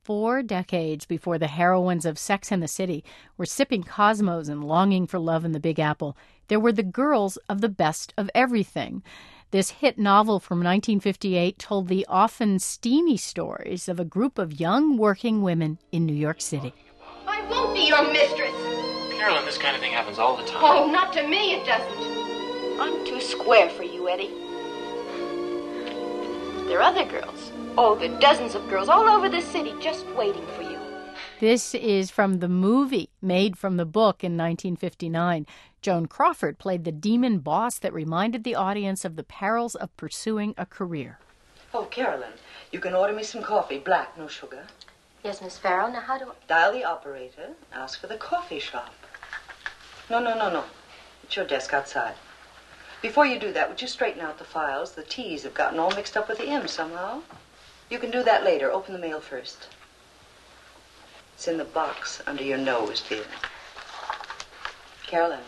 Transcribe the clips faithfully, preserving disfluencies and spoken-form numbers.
four decades before the heroines of Sex and the City were sipping Cosmos and longing for love in the Big Apple, there were the girls of The Best of Everything. This hit novel from nineteen fifty-eight told the often steamy stories of a group of young working women in New York City. I won't be your mistress. Carolyn, this kind of thing happens all the time. Oh, not to me it doesn't. I'm too square for you, Eddie. There are other girls. Oh, the dozens of girls all over the city just waiting for you. This is from the movie made from the book in nineteen fifty-nine. Joan Crawford played the demon boss that reminded the audience of the perils of pursuing a career. Oh, Carolyn, you can order me some coffee, black, no sugar. Yes, Miss Farrow. Now, how do I... Dial the operator, ask for the coffee shop. No, no, no, no. It's your desk outside. Before you do that, would you straighten out the files? The T's have gotten all mixed up with the M's somehow. You can do that later. Open the mail first. It's in the box under your nose, dear. Carolyn,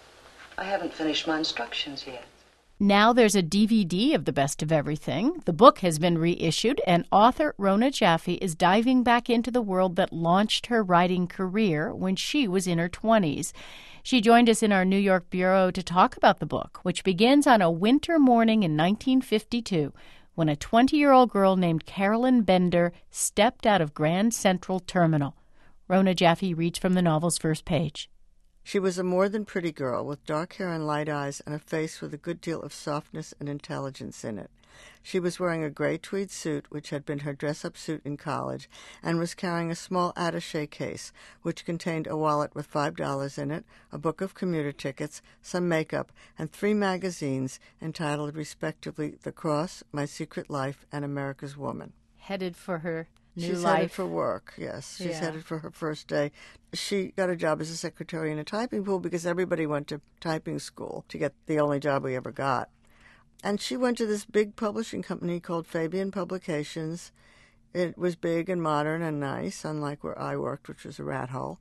I haven't finished my instructions yet. Now there's a D V D of The Best of Everything. The book has been reissued, and author Rona Jaffe is diving back into the world that launched her writing career when she was in her twenties. She joined us in our New York bureau to talk about the book, which begins on a winter morning in nineteen fifty-two when a twenty-year-old girl named Carolyn Bender stepped out of Grand Central Terminal. Rona Jaffe reads from the novel's first page. She was a more than pretty girl with dark hair and light eyes and a face with a good deal of softness and intelligence in it. She was wearing a gray tweed suit, which had been her dress-up suit in college, and was carrying a small attaché case, which contained a wallet with five dollars in it, a book of commuter tickets, some makeup, and three magazines entitled respectively The Cross, My Secret Life, and America's Woman. Headed for her new She's life. headed for work, yes. She's Yeah. headed for her first day. She got a job as a secretary in a typing pool because everybody went to typing school to get the only job we ever got. And she went to this big publishing company called Fabian Publications. It was big and modern and nice, unlike where I worked, which was a rat hole.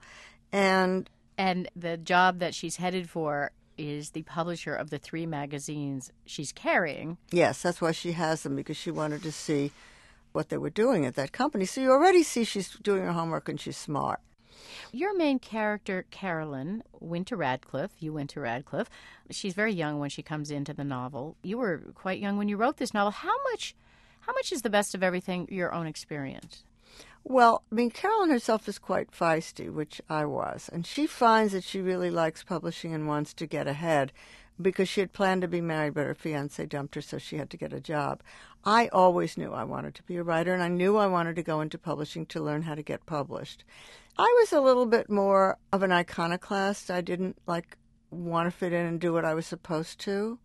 And And the job that she's headed for is the publisher of the three magazines she's carrying. yes, that's why she has them, because she wanted to see what they were doing at that company. So you already see she's doing her homework and she's smart. Your main character, Carolyn, went to Radcliffe. You went to Radcliffe. She's very young when she comes into the novel. You were quite young when you wrote this novel. How much, how much is The Best of Everything your own experience? Well, I mean, Carolyn herself is quite feisty, which I was, and she finds that she really likes publishing and wants to get ahead because she had planned to be married, but her fiancé dumped her, so she had to get a job. I always knew I wanted to be a writer, and I knew I wanted to go into publishing to learn how to get published. I was a little bit more of an iconoclast. I didn't, like, want to fit in and do what I was supposed to.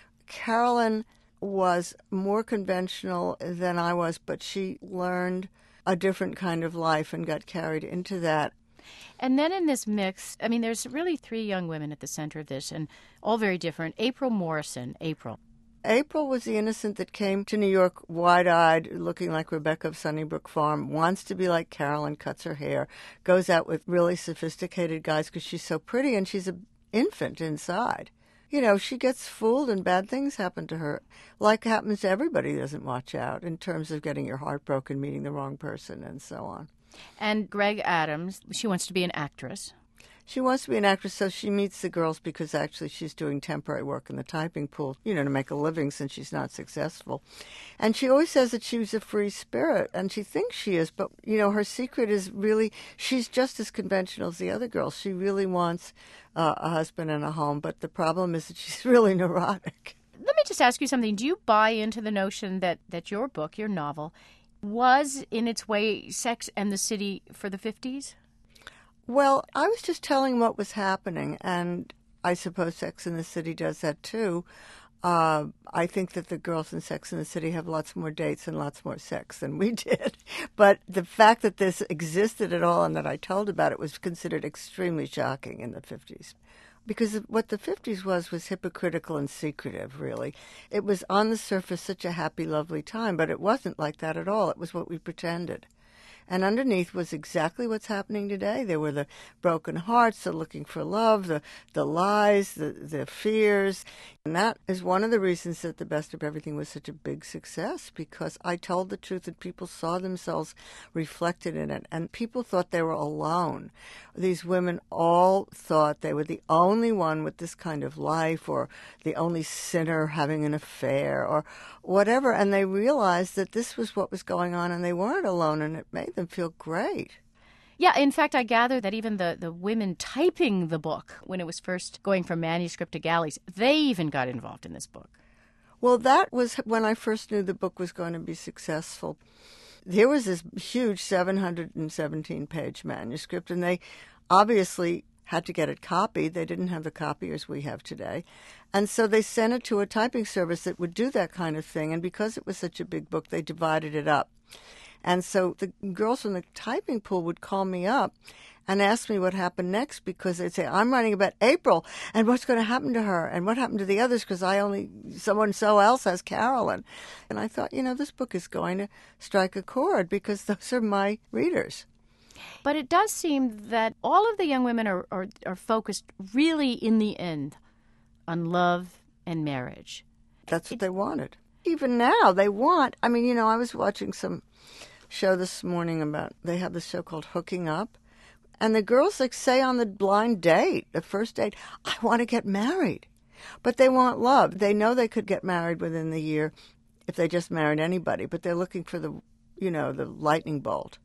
Carolyn was more conventional than I was, but she learned a different kind of life and got carried into that. And then in this mix, I mean, there's really three young women at the center of this, and all very different. April Morrison, April. April was the innocent that came to New York wide-eyed, looking like Rebecca of Sunnybrook Farm, wants to be like Carolyn, cuts her hair, goes out with really sophisticated guys because she's so pretty and she's an infant inside. You know, she gets fooled and bad things happen to her, like happens to everybody who doesn't watch out in terms of getting your heart broken, meeting the wrong person, and so on. And Greg Adams, she wants to be an actress. She wants to be an actress, so she meets the girls because actually she's doing temporary work in the typing pool, you know, to make a living since she's not successful. And she always says that she was a free spirit, and she thinks she is, but, you know, her secret is really, she's just as conventional as the other girls. She really wants uh, a husband and a home, but the problem is that she's really neurotic. Let me just ask you something. Do you buy into the notion that, that your book, your novel, was in its way Sex and the City for the fifties? Well, I was just telling what was happening, and I suppose Sex and the City does that too. Uh, I think that the girls in Sex and the City have lots more dates and lots more sex than we did. But the fact that this existed at all and that I told about it was considered extremely shocking in the fifties. Because what the fifties was was hypocritical and secretive, really. It was on the surface such a happy, lovely time, but it wasn't like that at all. It was what we pretended. And underneath was exactly what's happening today. There were the broken hearts, the looking for love, the, the lies, the, the fears. And that is one of the reasons that The Best of Everything was such a big success, because I told the truth and people saw themselves reflected in it. And people thought they were alone. These women all thought they were the only one with this kind of life, or the only sinner having an affair, or whatever. And they realized that this was what was going on, and they weren't alone, and it made them feel great. Yeah, in fact, I gather that even the, the women typing the book, when it was first going from manuscript to galleys, they even got involved in this book. Well, that was when I first knew the book was going to be successful. There was this huge seven hundred seventeen page manuscript, and they obviously had to get it copied. They didn't have the copiers we have today. And so they sent it to a typing service that would do that kind of thing. And because it was such a big book, they divided it up. And so the girls from the typing pool would call me up and ask me what happened next, because they'd say, I'm writing about April, and what's going to happen to her, and what happened to the others, because I only, someone so else has Carolyn. And I thought, you know, this book is going to strike a chord, because those are my readers. But it does seem that all of the young women are, are, are focused really, in the end, on love and marriage. That's what they wanted. Even now, they want, I mean, you know, I was watching some show this morning about, they have this show called Hooking Up, and the girls like say on the blind date, the first date, I want to get married. But they want love. They know they could get married within the year if they just married anybody, but they're looking for the, you know, the lightning bolt.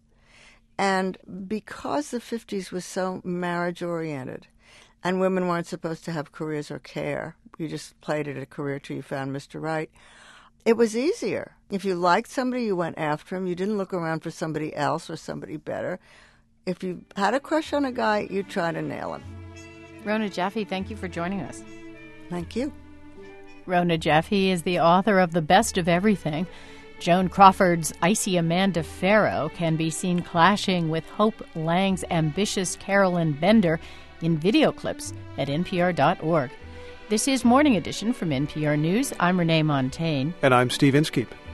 And because the fifties was so marriage-oriented, and women weren't supposed to have careers or care, you just played it a career till you found Mister Right, it was easier. If you liked somebody, you went after him. You didn't look around for somebody else or somebody better. If you had a crush on a guy, you'd try to nail him. Rona Jaffe, thank you for joining us. Thank you. Rona Jaffe is the author of The Best of Everything. Joan Crawford's icy Amanda Farrow can be seen clashing with Hope Lang's ambitious Carolyn Bender in video clips at N P R dot org. This is Morning Edition from N P R News. I'm Renee Montagne. And I'm Steve Inskeep.